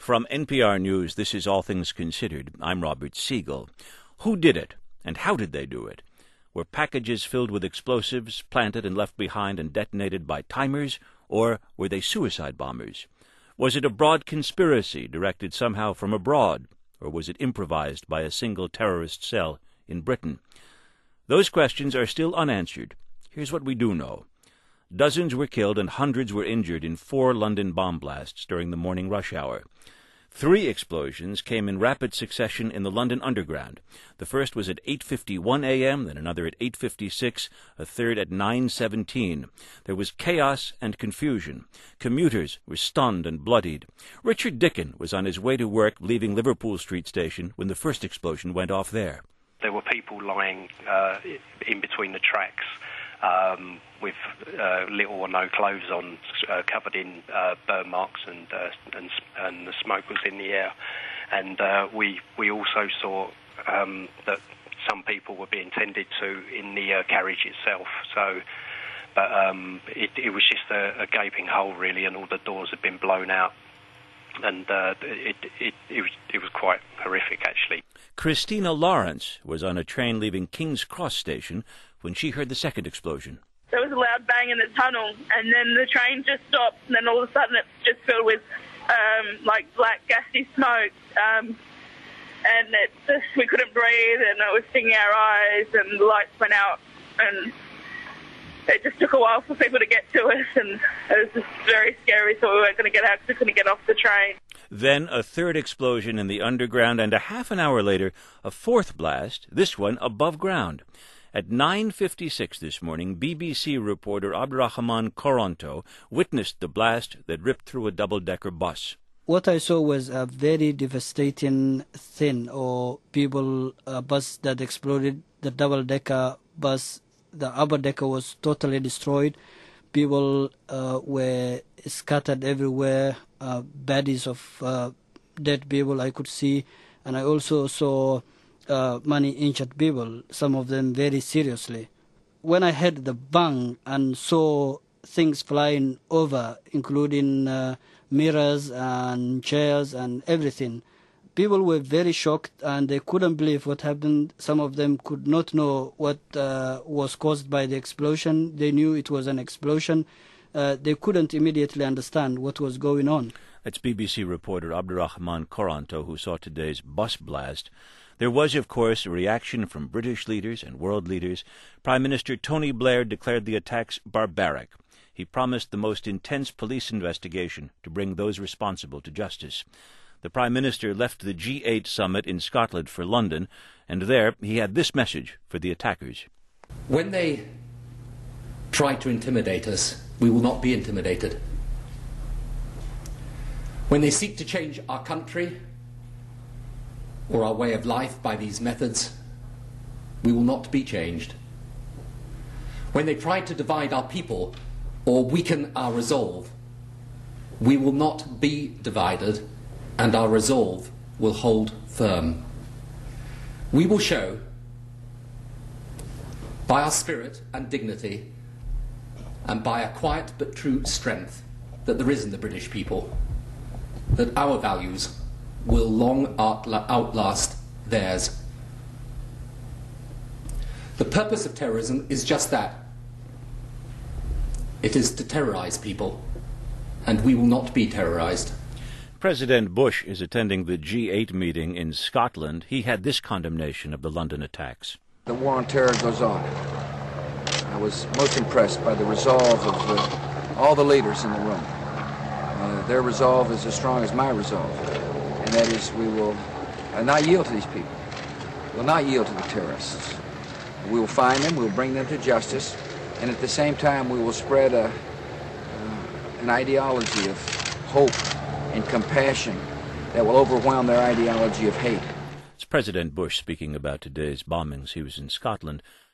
From NPR News, this is All Things Considered. I'm Robert Siegel. Who did it, and how did they do it? Were packages filled with explosives planted and left behind and detonated by timers, or were they suicide bombers? Was it a broad conspiracy directed somehow from abroad, or was it improvised by a single terrorist cell in Britain? Those questions are still unanswered. Here's what we do know. Dozens were killed and hundreds were injured in 4 London bomb blasts during the morning rush hour. 3 explosions came in rapid succession in the London Underground. The first was at 8:51 a.m., then another at 8:56, a third at 9:17. There was chaos and confusion. Commuters were stunned and bloodied. Richard Dicken was on his way to work leaving Liverpool Street Station when the first explosion went off there. There were people lying in between the tracks with little or no clothes on, covered in burn marks, and the smoke was in the air. And we also saw that some people were being tended to in the carriage itself. So, but it was just a gaping hole really, and all the doors had been blown out, and it was quite horrific actually. Christina Lawrence was on a train leaving King's Cross Station when she heard the second explosion. There was a loud bang in the tunnel, and then the train just stopped, and then all of a sudden it's just filled with like black gassy smoke, and it just, we couldn't breathe, and it was stinging our eyes, and the lights went out, and it just took a while for people to get to us, and it was just very scary, so we weren't going to get out because we couldn't get off the train. Then a third explosion in the underground, and a half an hour later, a fourth blast, this one above ground. At 9:56 this morning, BBC reporter Abdurrahman Koronto witnessed the blast that ripped through a double-decker bus. What I saw was a very devastating thing, or bus that exploded, the double-decker bus. The upper decker was totally destroyed. People were scattered everywhere, bodies of dead people I could see, and I also saw many injured people, some of them very seriously. When I heard the bang and saw things flying over, including mirrors and chairs and everything, people were very shocked and they couldn't believe what happened. Some of them could not know what was caused by the explosion. They knew it was an explosion. They couldn't immediately understand what was going on. That's BBC reporter Abdurrahman Koronto, who saw today's bus blast. There was, of course, a reaction from British leaders and world leaders. Prime Minister Tony Blair declared the attacks barbaric. He promised the most intense police investigation to bring those responsible to justice. The Prime Minister left the G8 summit in Scotland for London, and there he had this message for the attackers. When they try to intimidate us, we will not be intimidated. When they seek to change our country or our way of life by these methods, we will not be changed. When they try to divide our people or weaken our resolve, we will not be divided, and our resolve will hold firm. We will show, by our spirit and dignity, and by a quiet but true strength that there is in the British people, that our values will long outlast theirs. The purpose of terrorism is just that. It is to terrorize people, and we will not be terrorized. President Bush is attending the G8 meeting in Scotland. He had this condemnation of the London attacks. The war on terror goes on. I was most impressed by the resolve of all the leaders in the room. Their resolve is as strong as my resolve, and that is we will not yield to these people. We will not yield to the terrorists. We will find them, we will bring them to justice, and at the same time we will spread an ideology of hope and compassion that will overwhelm their ideology of hate. It's President Bush speaking about today's bombings. He was in Scotland